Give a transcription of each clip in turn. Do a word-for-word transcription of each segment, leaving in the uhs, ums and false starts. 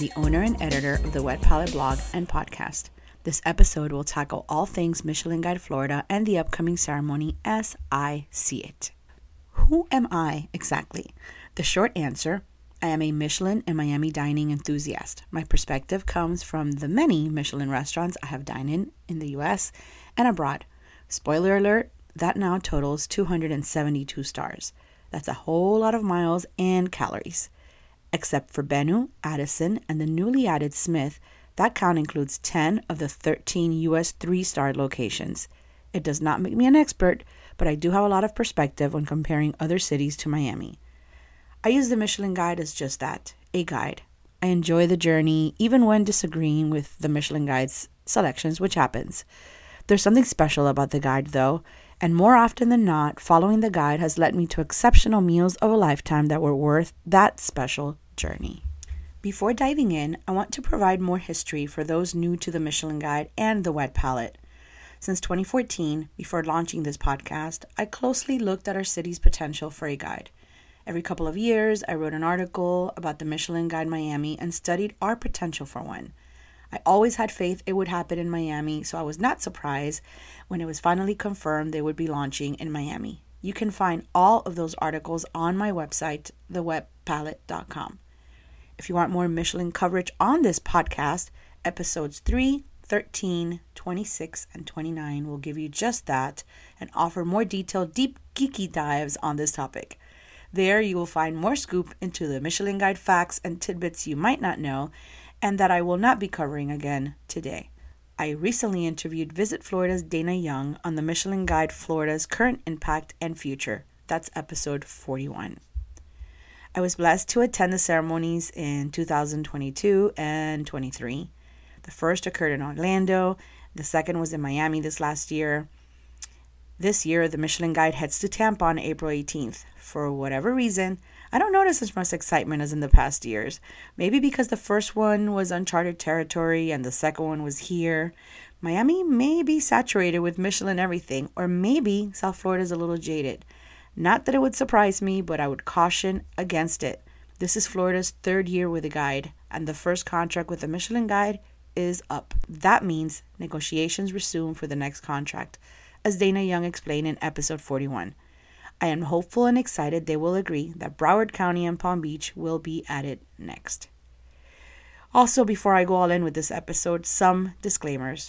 the owner and editor of the Wet Palette blog and podcast. This episode will tackle all things Michelin Guide Florida and the upcoming ceremony as I see it. Who am I exactly? The short answer, I am a Michelin and Miami dining enthusiast. My perspective comes from the many Michelin restaurants I have dined in in the U S and abroad. Spoiler alert, that now totals two hundred seventy-two stars. That's a whole lot of miles and calories. Except for Benu, Addison, and the newly added Smith, that count includes ten of the thirteen U S three-star locations. It does not make me an expert, but I do have a lot of perspective when comparing other cities to Miami. I use the Michelin Guide as just that, a guide. I enjoy the journey, even when disagreeing with the Michelin Guide's selections, which happens. There's something special about the guide, though, and more often than not, following the guide has led me to exceptional meals of a lifetime that were worth that special journey. Before diving in, I want to provide more history for those new to the Michelin Guide and the Wet Palette. Since twenty fourteen, before launching this podcast, I closely looked at our city's potential for a guide. Every couple of years, I wrote an article about the Michelin Guide Miami and studied our potential for one. I always had faith it would happen in Miami, so I was not surprised when it was finally confirmed they would be launching in Miami. You can find all of those articles on my website, the wet palette dot com. If you want more Michelin coverage on this podcast, episodes three, thirteen, twenty-six, and twenty-nine will give you just that and offer more detailed, deep, geeky dives on this topic. There you will find more scoop into the Michelin Guide facts and tidbits you might not know and that I will not be covering again today. I recently interviewed Visit Florida's Dana Young on the Michelin Guide Florida's current impact and future. That's episode forty-one. I was blessed to attend the ceremonies in two thousand twenty-two and twenty-three. The first occurred in Orlando. The second was in Miami this last year. This year, the Michelin Guide heads to Tampa on April eighteenth. For whatever reason, I don't notice as much excitement as in the past years. Maybe because the first one was uncharted territory and the second one was here. Miami may be saturated with Michelin everything, or maybe South Florida is a little jaded. Not that it would surprise me, but I would caution against it. This is Florida's third year with a guide, and the first contract with the Michelin Guide is up. That means negotiations resume for the next contract, as Dana Young explained in episode forty-one. I am hopeful and excited they will agree that Broward County and Palm Beach will be added next. Also, before I go all in with this episode, some disclaimers.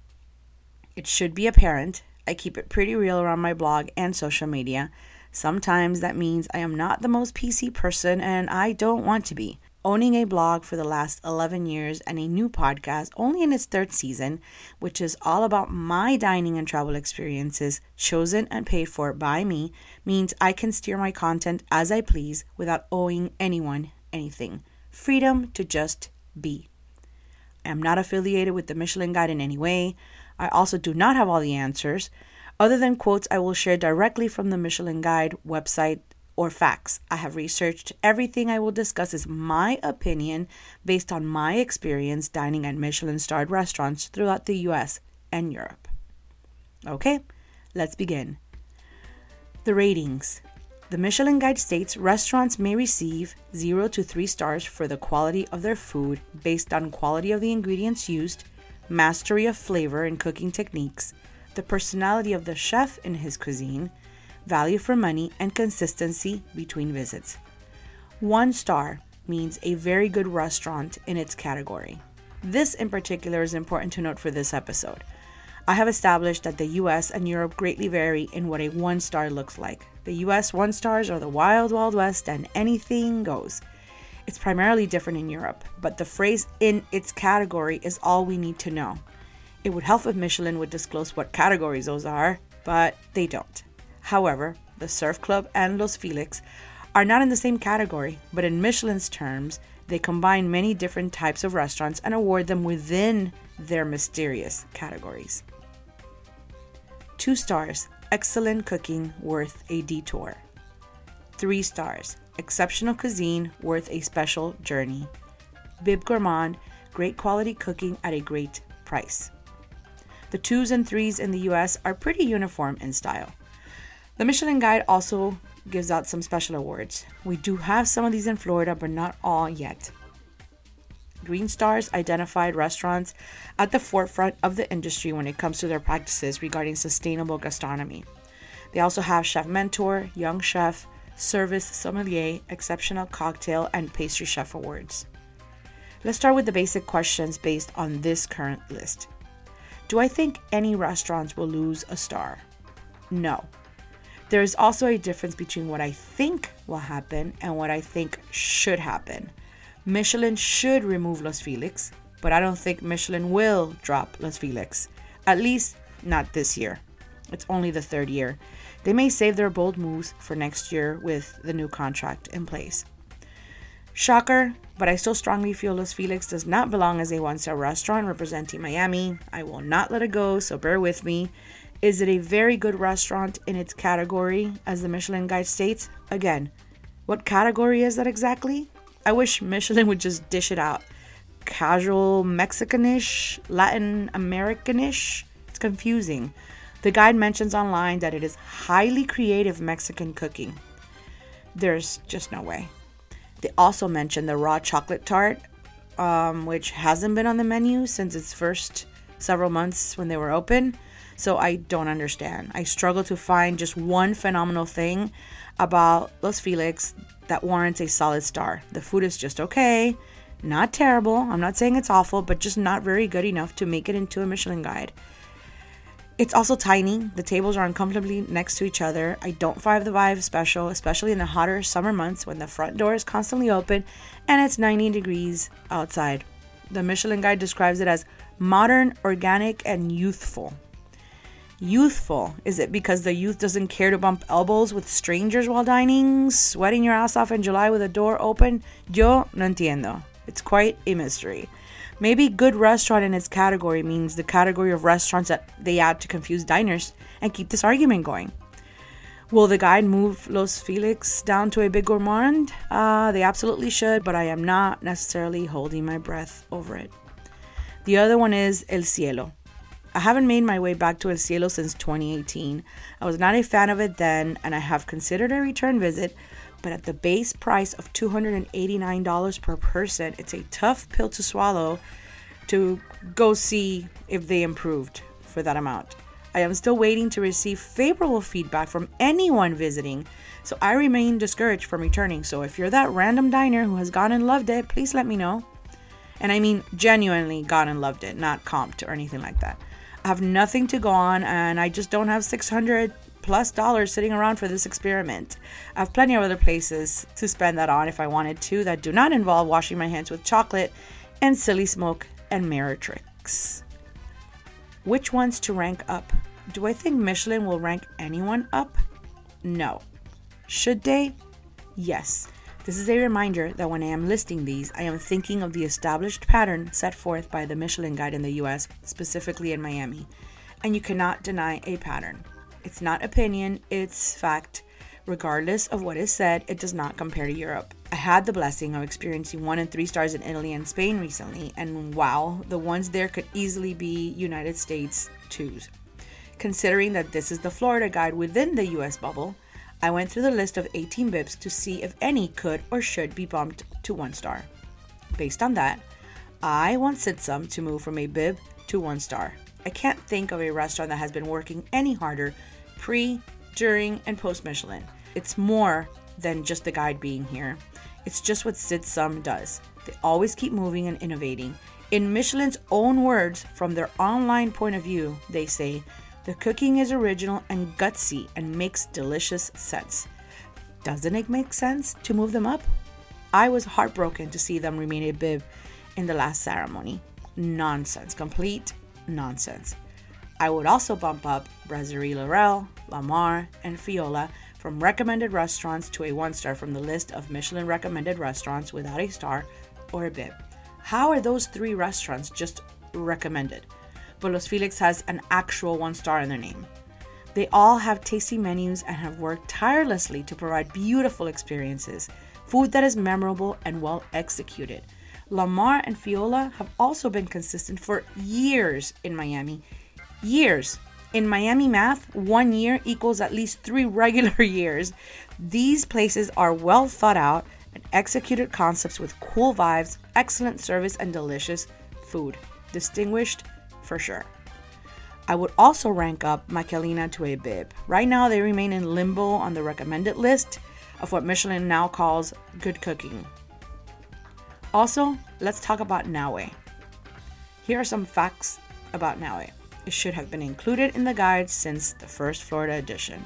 It should be apparent I keep it pretty real around my blog and social media. Sometimes that means I am not the most P C person and I don't want to be. Owning a blog for the last eleven years and a new podcast only in its third season, which is all about my dining and travel experiences chosen and paid for by me, means I can steer my content as I please without owing anyone anything. Freedom to just be. I am not affiliated with the Michelin Guide in any way. I also do not have all the answers, other than quotes I will share directly from the Michelin Guide website or facts. I have researched everything I will discuss is my opinion based on my experience dining at Michelin-starred restaurants throughout the U S and Europe. Okay, let's begin. The ratings. The Michelin Guide states restaurants may receive zero to three stars for the quality of their food based on quality of the ingredients used, mastery of flavor and cooking techniques, the personality of the chef in his cuisine, value for money, and consistency between visits. One star means a very good restaurant in its category. This in particular is important to note for this episode. I have established that the U S and Europe greatly vary in what a one star looks like. The U S one stars are the wild, wild west and anything goes. It's primarily different in Europe, but the phrase in its category is all we need to know. It would help if Michelin would disclose what categories those are, but they don't. However, the Surf Club and Los Felix are not in the same category, but in Michelin's terms, they combine many different types of restaurants and award them within their mysterious categories. Two stars, excellent cooking, worth a detour. Three stars, exceptional cuisine, worth a special journey. Bib Gourmand, great quality cooking at a great price. The twos and threes in the U S are pretty uniform in style. The Michelin Guide also gives out some special awards. We do have some of these in Florida, but not all yet. Green Stars identified restaurants at the forefront of the industry when it comes to their practices regarding sustainable gastronomy. They also have Chef Mentor, Young Chef, Service Sommelier, Exceptional Cocktail, and Pastry Chef awards. Let's start with the basic questions based on this current list. Do I think any restaurants will lose a star? No. There is also a difference between what I think will happen and what I think should happen. Michelin should remove Los Felix, but I don't think Michelin will drop Los Felix. At least not this year. It's only the third year. They may save their bold moves for next year with the new contract in place. Shocker, but I still strongly feel Los Felix does not belong as a one-star restaurant representing Miami. I will not let it go, so bear with me. Is it a very good restaurant in its category, as the Michelin Guide states? Again, what category is that exactly? I wish Michelin would just dish it out. Casual Mexicanish, Latin Americanish? It's confusing. The guide mentions online that it is highly creative Mexican cooking. There's just no way. They also mention the raw chocolate tart, um, which hasn't been on the menu since its first several months when they were open. So I don't understand. I struggle to find just one phenomenal thing about Los Felix that warrants a solid star. The food is just okay, not terrible. I'm not saying it's awful, but just not very good enough to make it into a Michelin Guide. It's also tiny. The tables are uncomfortably next to each other. I don't find the vibe special, especially in the hotter summer months when the front door is constantly open and it's ninety degrees outside. The Michelin Guide describes it as modern, organic, and youthful. Youthful. Is it because the youth doesn't care to bump elbows with strangers while dining, sweating your ass off in July with a door open? Yo no entiendo. It's quite a mystery. Maybe good restaurant in its category means the category of restaurants that they add to confuse diners and keep this argument going. Will the guide move Los Felix down to a big gourmand? Uh, they absolutely should, but I am not necessarily holding my breath over it. The other one is El Cielo. I haven't made my way back to El Cielo since twenty eighteen. I was not a fan of it then, and I have considered a return visit, but at the base price of two hundred eighty-nine dollars per person, it's a tough pill to swallow to go see if they improved for that amount. I am still waiting to receive favorable feedback from anyone visiting, so I remain discouraged from returning. So if you're that random diner who has gone and loved it, please let me know. And I mean genuinely gone and loved it, not comped or anything like that. I have nothing to go on, and I just don't have six hundred plus dollars sitting around for this experiment. I have plenty of other places to spend that on if I wanted to that do not involve washing my hands with chocolate and silly smoke and mirror tricks. Which ones to rank up? Do I think Michelin will rank anyone up? No. Should they? Yes. This is a reminder that when I am listing these, I am thinking of the established pattern set forth by the Michelin Guide in the U S, specifically in Miami. And you cannot deny a pattern. It's not opinion, it's fact. Regardless of what is said, it does not compare to Europe. I had the blessing of experiencing one and three stars in Italy and Spain recently, and wow, the ones there could easily be United States twos. Considering that this is the Florida Guide within the U S bubble, I went through the list of eighteen B I Bs to see if any could or should be bumped to one star. Based on that, I want Sitsum to move from a B I B to one star. I can't think of a restaurant that has been working any harder pre, during, and post-Michelin. It's more than just the guide being here. It's just what Sitsum does. They always keep moving and innovating. In Michelin's own words, from their online point of view, they say, the cooking is original and gutsy and makes delicious sense. Doesn't it make sense to move them up? I was heartbroken to see them remain a B I B in the last ceremony. Nonsense. Complete nonsense. I would also bump up Brasserie Laurel, Lamar, and Fiola from recommended restaurants to a one star from the list of Michelin recommended restaurants without a star or a B I B. How are those three restaurants just recommended? But Los Felix has an actual one star in their name. They all have tasty menus and have worked tirelessly to provide beautiful experiences, food that is memorable and well executed. Lamar and Fiola have also been consistent for years in Miami. Years. In Miami math, one year equals at least three regular years. These places are well thought out and executed concepts with cool vibes, excellent service, and delicious food. Distinguished for sure. I would also rank up Michelina to a bib. Right now, they remain in limbo on the recommended list of what Michelin now calls good cooking. Also, let's talk about Naue. Here are some facts about Naue. It should have been included in the guide since the first Florida edition.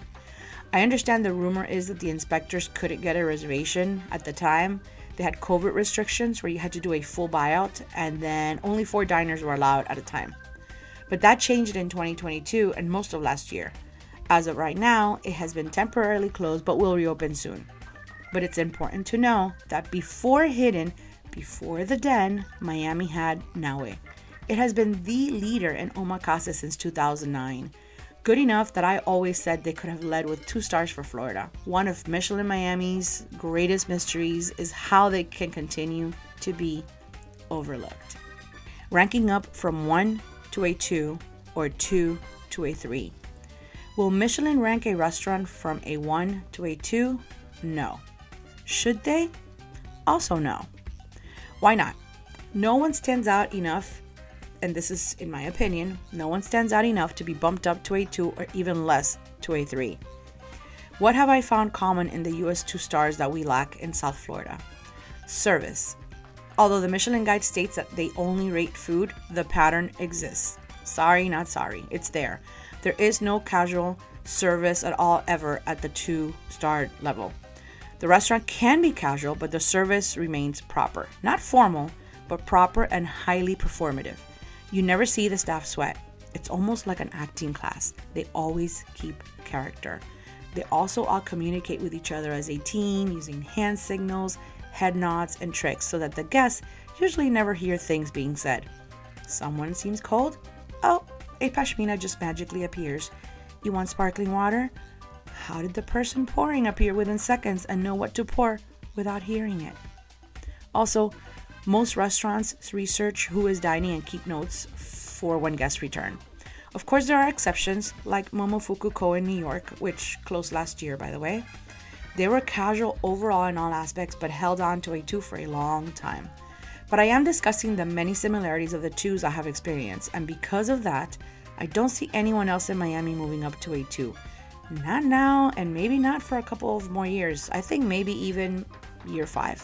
I understand the rumor is that the inspectors couldn't get a reservation at the time. They had COVID restrictions where you had to do a full buyout, and then only four diners were allowed at a time. But that changed in twenty twenty-two and most of last year. As of right now, it has been temporarily closed but will reopen soon. But it's important to know that before Hidden, before the Den, Miami had Naue. It has been the leader in omakase since two thousand nine. Good enough that I always said they could have led with two stars for Florida. One of Michelin Miami's greatest mysteries is how they can continue to be overlooked. Ranking up from one to a two or two to a three. Will Michelin rank a restaurant from a one to a two? No. Should they? Also no. Why not? No one stands out enough, and this is in my opinion, no one stands out enough to be bumped up to a two or even less to a three. What have I found common in the U S two stars that we lack in South Florida? Service. Although the Michelin Guide states that they only rate food, the pattern exists. Sorry, not sorry. It's there. There is no casual service at all ever at the two-star level. The restaurant can be casual, but the service remains proper. Not formal, but proper and highly performative. You never see the staff sweat. It's almost like an acting class. They always keep character. They also all communicate with each other as a team using hand signals, head nods, and tricks so that the guests usually never hear things being said. Someone seems cold? Oh, a pashmina just magically appears. You want sparkling water? How did the person pouring appear within seconds and know what to pour without hearing it? Also, most restaurants research who is dining and keep notes for when guests return. Of course, there are exceptions, like Momofuku Ko in New York, which closed last year, by the way. They were casual overall in all aspects, but held on to a two for a long time. But I am discussing the many similarities of the twos I have experienced, and because of that, I don't see anyone else in Miami moving up to a two. Not now, and maybe not for a couple of more years. I think maybe even year five.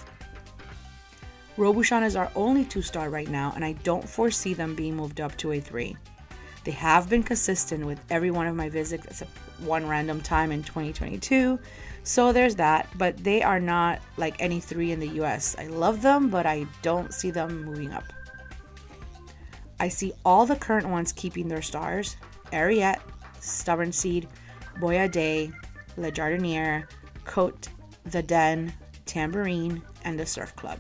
Robuchon is our only two-star right now, and I don't foresee them being moved up to a three. They have been consistent with every one of my visits except one random time in twenty twenty-two, so there's that, but they are not like any three in the U S. I love them, but I don't see them moving up. I see all the current ones keeping their stars: Ariete, Stubborn Seed, Boyardee, Le Jardiniere, Cote, The Den, Tambourine, and the Surf Club.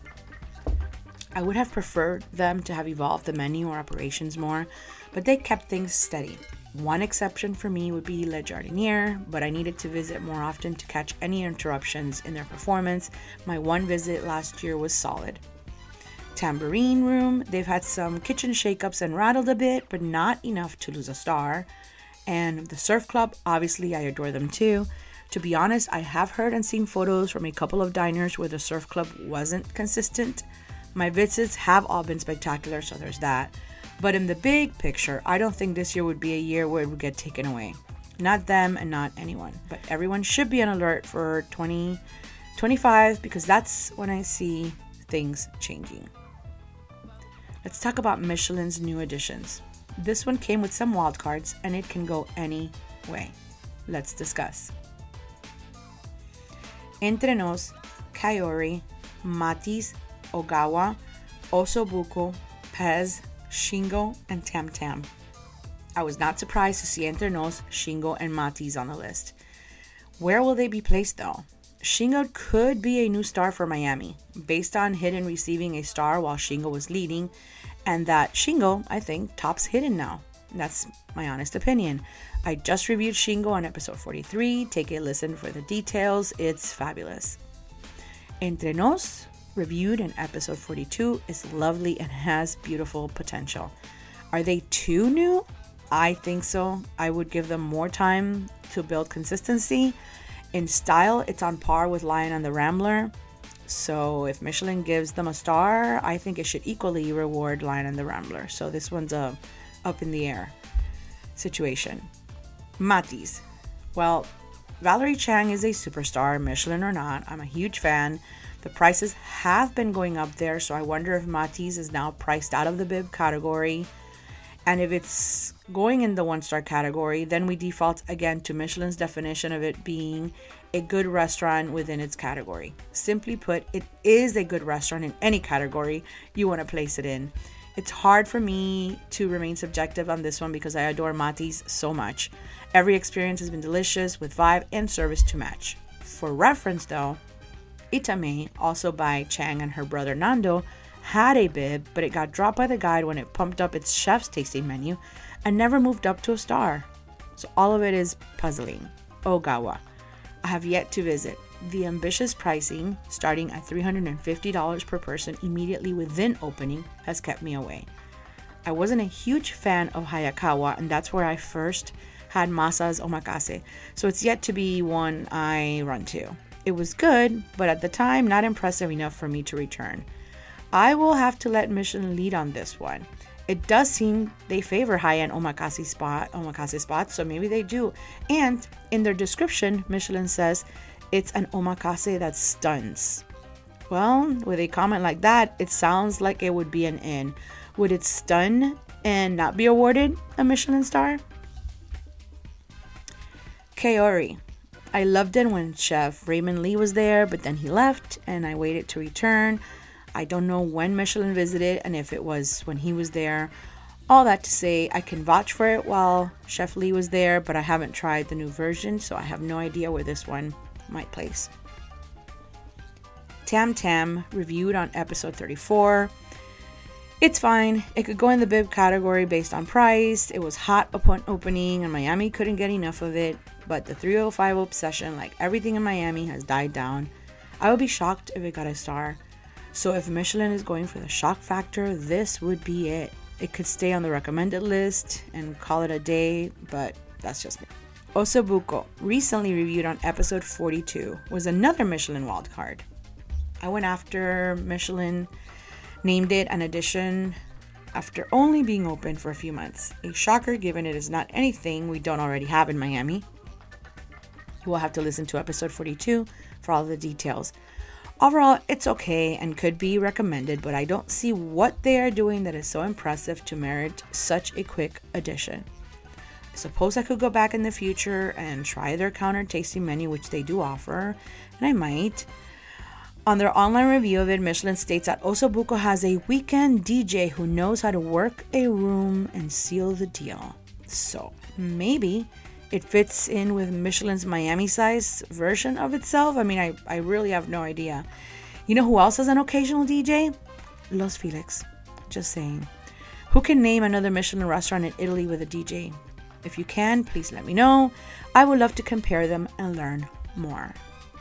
I would have preferred them to have evolved the menu or operations more, but they kept things steady. One exception for me would be Le Jardiniere, but I needed to visit more often to catch any interruptions in their performance. My one visit last year was solid. Tambourine Room, they've had some kitchen shakeups and rattled a bit, but not enough to lose a star. And the Surf Club, obviously I adore them too. To be honest, I have heard and seen photos from a couple of diners where the Surf Club wasn't consistent. My visits have all been spectacular, so there's that. But in the big picture, I don't think this year would be a year where it would get taken away. Not them and not anyone. But everyone should be on alert for twenty twenty-five because that's when I see things changing. Let's talk about Michelin's new additions. This one came with some wild cards and it can go any way. Let's discuss. Entre Nos, Kaori, Mati's, Ogawa, Osobuco, Pez, Shingo, and Tam Tam. I was not surprised to see Entre Nos, Shingo, and Mati's on the list. Where will they be placed though? Shingo could be a new star for Miami, based on Hidden receiving a star while Shingo was leading, and that Shingo, I think, tops Hidden now. That's my honest opinion. I just reviewed Shingo on episode forty-three. Take a listen for the details. It's fabulous. Entre Nos, reviewed in episode forty-two, is lovely and has beautiful potential. Are they too new? I think so. I would give them more time to build consistency. In style, it's on par with Lion and the Rambler. So if Michelin gives them a star, I think it should equally reward Lion and the Rambler. So this one's a up in the air situation. Mati's. Well, Valerie Chang is a superstar, Michelin or not. I'm a huge fan. The prices have been going up there, so I wonder if Mati's is now priced out of the bib category. And if it's going in the one-star category, then we default again to Michelin's definition of it being a good restaurant within its category. Simply put, it is a good restaurant in any category you want to place it in. It's hard for me to remain subjective on this one because I adore Mati's so much. Every experience has been delicious with vibe and service to match. For reference though, Itame, also by Chang and her brother Nando, had a bib, but it got dropped by the guide when it pumped up its chef's tasting menu and never moved up to a star. So all of it is puzzling. Ogawa. I have yet to visit. The ambitious pricing, starting at three hundred fifty dollars per person immediately within opening, has kept me away. I wasn't a huge fan of Hayakawa, and that's where I first had Masa's Omakase, so it's yet to be one I run to. It was good, but at the time, not impressive enough for me to return. I will have to let Michelin lead on this one. It does seem they favor high-end omakase spot, omakase spots, so maybe they do. And in their description, Michelin says it's an omakase that stuns. Well, with a comment like that, it sounds like it would be an in. Would it stun and not be awarded a Michelin star? Kaori. I loved it when Chef Raymond Lee was there, but then he left and I waited to return. I don't know when Michelin visited and if it was when he was there. All that to say, I can vouch for it while Chef Lee was there, but I haven't tried the new version, so I have no idea where this one might place. Tam Tam, reviewed on episode thirty-four. It's fine. It could go in the bib category based on price. It was hot upon opening and Miami couldn't get enough of it, but the three oh five obsession, like everything in Miami, has died down. I would be shocked if it got a star. So if Michelin is going for the shock factor, this would be it. It could stay on the recommended list and call it a day, but that's just me. Osobuco, recently reviewed on episode forty-two, was another Michelin wildcard. I went after Michelin named it an addition after only being open for a few months. A shocker given it is not anything we don't already have in Miami. You will have to listen to episode forty-two for all the details. Overall, it's okay and could be recommended, but I don't see what they are doing that is so impressive to merit such a quick addition. I suppose I could go back in the future and try their counter tasting menu, which they do offer, and I might. On their online review of it, Michelin states that Osobuco has a weekend D J who knows how to work a room and seal the deal. So maybe it fits in with Michelin's Miami-size version of itself. I mean, I, I really have no idea. You know who else has an occasional D J? Los Felix. Just saying. Who can name another Michelin restaurant in Italy with a D J? If you can, please let me know. I would love to compare them and learn more.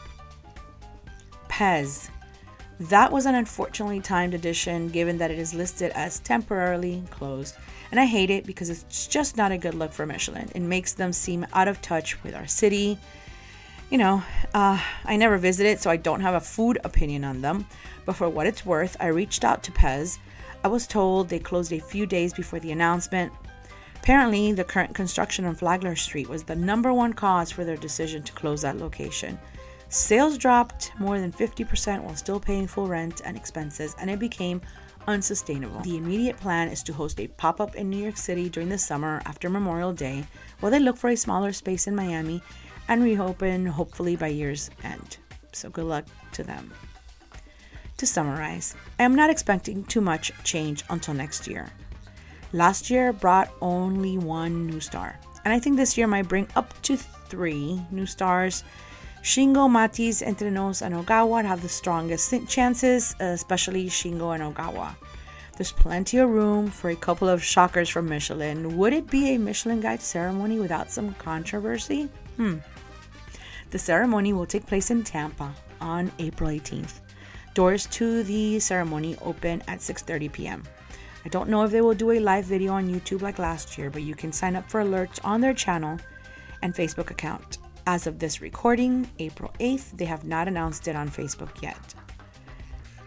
Pez. That was an unfortunately timed addition given that it is listed as temporarily closed. And I hate it because it's just not a good look for Michelin. It makes them seem out of touch with our city. You know, uh, I never visited, so I don't have a food opinion on them. But for what it's worth, I reached out to Pez. I was told they closed a few days before the announcement. Apparently, the current construction on Flagler Street was the number one cause for their decision to close that location. Sales dropped more than fifty percent while still paying full rent and expenses, and it became unsustainable. The immediate plan is to host a pop-up in New York City during the summer after Memorial Day, while they look for a smaller space in Miami and reopen hopefully by year's end. So good luck to them. To summarize, I am not expecting too much change until next year. Last year brought only one new star, and I think this year might bring up to three new stars. Shingo, Mati's, Entre Nos, and Ogawa have the strongest chances, especially Shingo and Ogawa. There's plenty of room for a couple of shockers from Michelin. Would it be a Michelin Guide ceremony without some controversy? Hmm. The ceremony will take place in Tampa on April eighteenth. Doors to the ceremony open at six thirty p.m. I don't know if they will do a live video on YouTube like last year, but you can sign up for alerts on their channel and Facebook account. As of this recording, April eighth, they have not announced it on Facebook yet.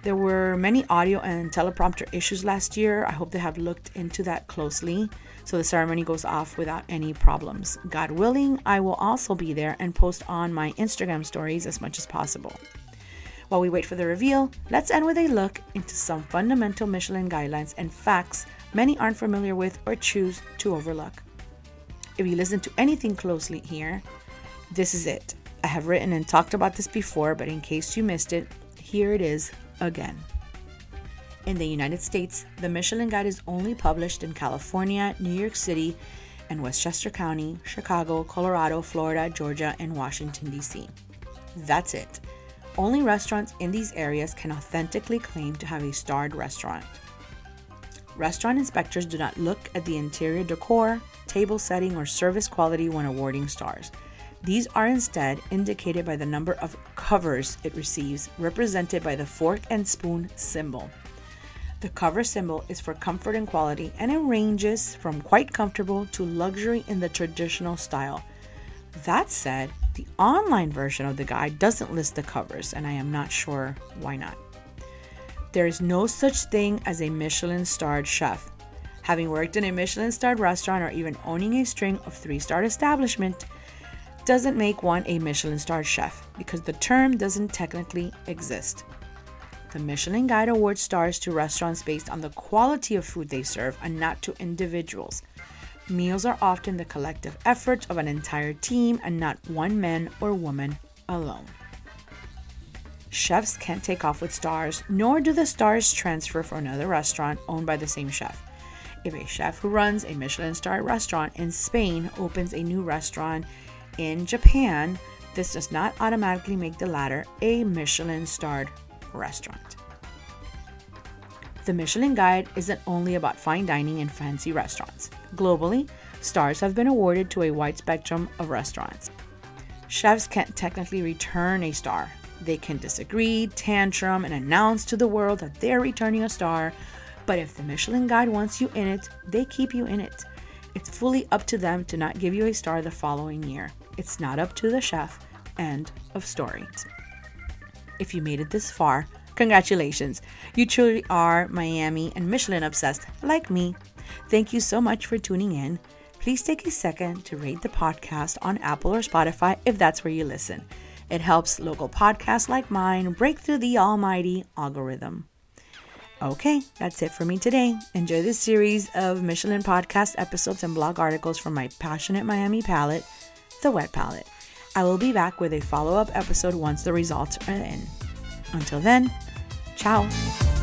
There were many audio and teleprompter issues last year. I hope they have looked into that closely so the ceremony goes off without any problems. God willing, I will also be there and post on my Instagram stories as much as possible. While we wait for the reveal, let's end with a look into some fundamental Michelin guidelines and facts many aren't familiar with or choose to overlook. If you listen to anything closely here, this is it. I have written and talked about this before, but in case you missed it, here it is again. In the United States, the Michelin Guide is only published in California, New York City, and Westchester County, Chicago, Colorado, Florida, Georgia, and Washington, D C. That's it. Only restaurants in these areas can authentically claim to have a starred restaurant. Restaurant inspectors do not look at the interior decor, table setting, or service quality when awarding stars. These are instead indicated by the number of covers it receives, represented by the fork and spoon symbol. The cover symbol is for comfort and quality, and it ranges from quite comfortable to luxury in the traditional style. That said, the online version of the guide doesn't list the covers, and I am not sure why not. There is no such thing as a Michelin-starred chef. Having worked in a Michelin-starred restaurant or even owning a string of three-star establishment doesn't make one a Michelin-starred chef because the term doesn't technically exist. The Michelin Guide awards stars to restaurants based on the quality of food they serve and not to individuals. Meals are often the collective effort of an entire team and not one man or woman alone. Chefs can't take off with stars, nor do the stars transfer for another restaurant owned by the same chef. If a chef who runs a Michelin-starred restaurant in Spain opens a new restaurant in Japan, this does not automatically make the latter a Michelin-starred restaurant. The Michelin Guide isn't only about fine dining in fancy restaurants. Globally, stars have been awarded to a wide spectrum of restaurants. Chefs can't technically return a star. They can disagree, tantrum, and announce to the world that they're returning a star, but if the Michelin Guide wants you in it, they keep you in it. It's fully up to them to not give you a star the following year. It's not up to the chef. End of story. If you made it this far, congratulations. You truly are Miami and Michelin obsessed like me. Thank you so much for tuning in. Please take a second to rate the podcast on Apple or Spotify if that's where you listen. It helps local podcasts like mine break through the almighty algorithm. Okay, that's it for me today. Enjoy this series of Michelin podcast episodes and blog articles from my passionate Miami palate, The Wet Palate. I will be back with a follow-up episode once the results are in. Until then, ciao.